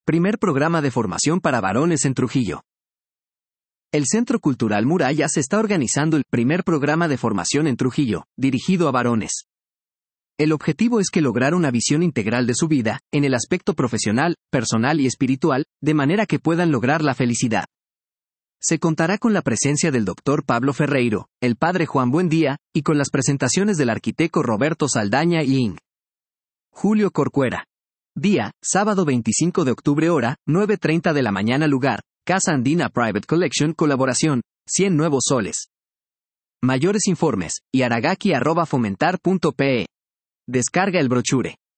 Primer programa de formación para varones en Trujillo. El Centro Cultural Murallas está organizando el primer programa de formación en Trujillo, dirigido a varones. El objetivo es que lograr una visión integral de su vida, en el aspecto profesional, personal y espiritual, de manera que puedan lograr la felicidad. Se contará con la presencia del Dr. Pablo Ferreiro, el Padre Juan Buendía, y con las presentaciones del arquitecto Roberto Saldaña y Ing. Julio Corcuera. Día, sábado 25 de octubre hora, 9:30 de la mañana. Lugar, Casa Andina Private Collection. Colaboración, 100 nuevos soles. Mayores informes, yaragaki@fomentar.pe. Descarga el brochure.